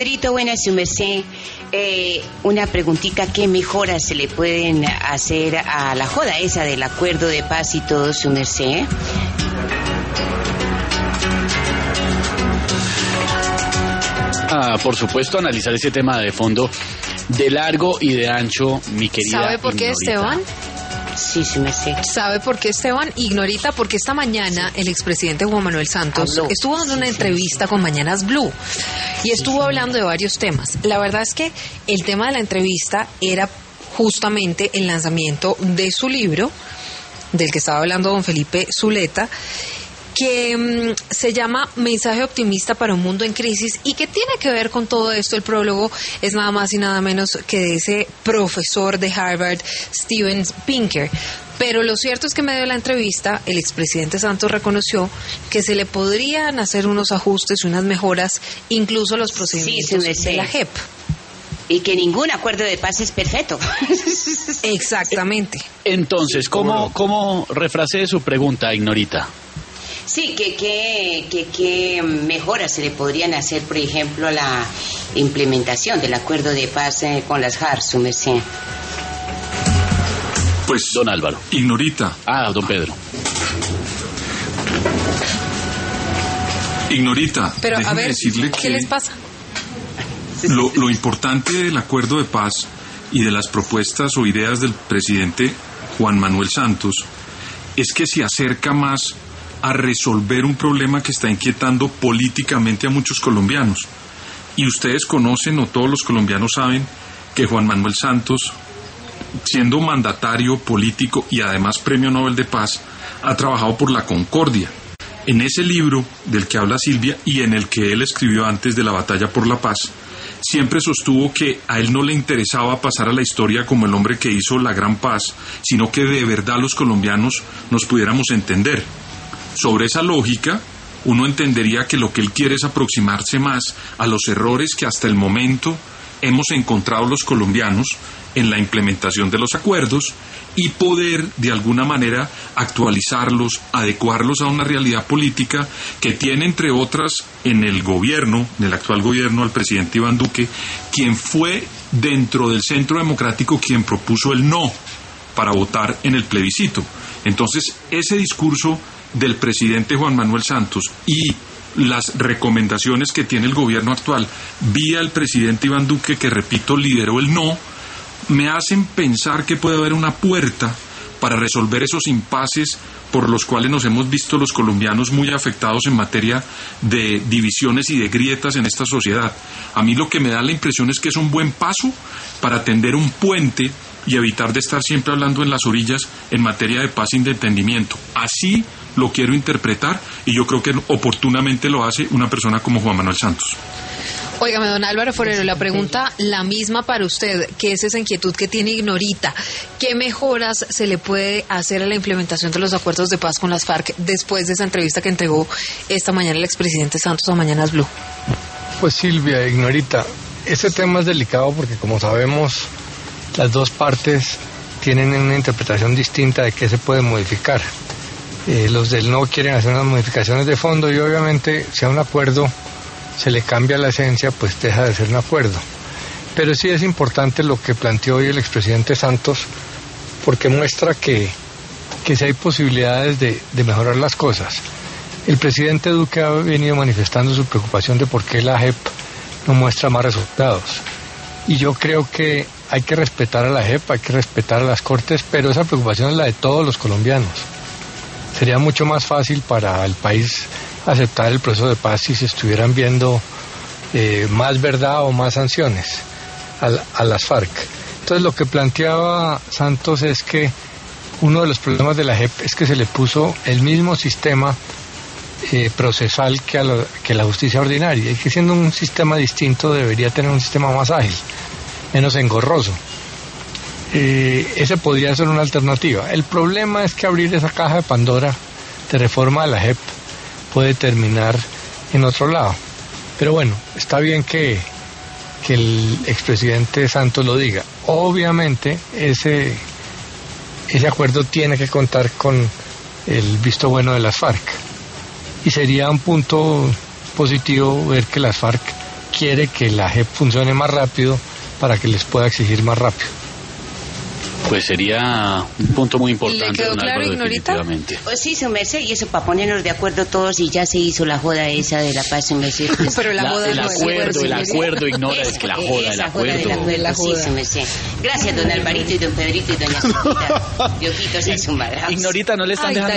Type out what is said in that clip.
Pedrito, buenas, su merced. Una preguntita, ¿qué mejoras se le pueden hacer a la joda esa del acuerdo de paz y todo, su merced? Por supuesto, analizar ese tema de fondo, de largo y de ancho, mi querida. ¿Sabe por qué, Esteban? Sí, sí me sé. ¿Sabe por qué, Esteban? Ignorita, porque esta mañana el expresidente Juan Manuel Santos estuvo dando una entrevista con Mañanas Blue y estuvo hablando de varios temas. La verdad es que el tema de la entrevista era justamente el lanzamiento de su libro, del que estaba hablando don Felipe Zuleta, que se llama Mensaje optimista para un mundo en crisis y que tiene que ver con todo esto. El prólogo es nada más y nada menos que de ese profesor de Harvard, Steven Pinker. Pero lo cierto es que en medio de la entrevista el expresidente Santos reconoció que se le podrían hacer unos ajustes y unas mejoras, incluso los procedimientos de la JEP. Y que ningún acuerdo de paz es perfecto. Exactamente. Entonces, ¿cómo refrase su pregunta, Ignorita? Sí, ¿qué mejoras se le podrían hacer, por ejemplo, a la implementación del acuerdo de paz con las JARC, su merced? Pues, don Álvaro. Ignorita. Don Pedro. Ignorita, pero a ver, decirle ¿qué les pasa? Lo importante del acuerdo de paz y de las propuestas o ideas del presidente Juan Manuel Santos es que se acerca más a resolver un problema que está inquietando políticamente a muchos colombianos. Y ustedes conocen, o todos los colombianos saben, que Juan Manuel Santos, siendo mandatario político y además Premio Nobel de Paz, ha trabajado por la concordia. En ese libro del que habla Silvia y en el que él escribió antes de la batalla por la paz, siempre sostuvo que a él no le interesaba pasar a la historia como el hombre que hizo la gran paz, sino que de verdad los colombianos nos pudiéramos entender. Sobre esa lógica, uno entendería que lo que él quiere es aproximarse más a los errores que hasta el momento hemos encontrado los colombianos en la implementación de los acuerdos y poder, de alguna manera, actualizarlos, adecuarlos a una realidad política que tiene, entre otras, en el gobierno, en el actual gobierno, al presidente Iván Duque, quien fue, dentro del Centro Democrático, quien propuso el no para votar en el plebiscito. Entonces, ese discurso del presidente Juan Manuel Santos y las recomendaciones que tiene el gobierno actual vía el presidente Iván Duque, que repito lideró el no, me hacen pensar que puede haber una puerta para resolver esos impases por los cuales nos hemos visto los colombianos muy afectados en materia de divisiones y de grietas en esta sociedad. A mí lo que me da la impresión es que es un buen paso para tender un puente y evitar de estar siempre hablando en las orillas en materia de paz y de entendimiento. Así lo quiero interpretar y yo creo que oportunamente lo hace una persona como Juan Manuel Santos. Óigame, don Álvaro Forero, la pregunta la misma para usted, que es esa inquietud que tiene Ignorita. ¿Qué mejoras se le puede hacer a la implementación de los acuerdos de paz con las FARC después de esa entrevista que entregó esta mañana el expresidente Santos a Mañanas Blue? Pues Silvia, Ignorita, ese tema es delicado porque, como sabemos, las dos partes tienen una interpretación distinta de qué se puede modificar. Los del no quieren hacer unas modificaciones de fondo y obviamente si a un acuerdo se le cambia la esencia, pues deja de ser un acuerdo. Pero sí es importante lo que planteó hoy el expresidente Santos, porque muestra que sí hay posibilidades de mejorar las cosas. El presidente Duque ha venido manifestando su preocupación de por qué la JEP no muestra más resultados. Y yo creo que hay que respetar a la JEP, hay que respetar a las Cortes, pero esa preocupación es la de todos los colombianos. Sería mucho más fácil para el país aceptar el proceso de paz si se estuvieran viendo más verdad o más sanciones a las FARC. Entonces lo que planteaba Santos es que uno de los problemas de la JEP es que se le puso el mismo sistema procesal que la justicia ordinaria, y que siendo un sistema distinto debería tener un sistema más ágil, menos engorroso. Esa podría ser una alternativa. El problema es que abrir esa caja de Pandora de reforma de la JEP puede terminar en otro lado. Pero bueno, está bien que el expresidente Santos lo diga. Obviamente ese acuerdo tiene que contar con el visto bueno de las FARC. Y sería un punto positivo ver que las FARC quiere que la JEP funcione más rápido para que les pueda exigir más rápido. Pues sería un punto muy importante. ¿Le quedó claro, Ignorita? Pues sí, su merced, y eso para ponernos de acuerdo todos, y ya se hizo la joda esa de la paz, su merced. Pero la joda el no acuerdo, Ignora, es que la joda, el acuerdo. Sí, su merced. Gracias, don Alvarito y don Pedrito y doña Sofita. Diosito se sumará. Ignorita, no le están dejando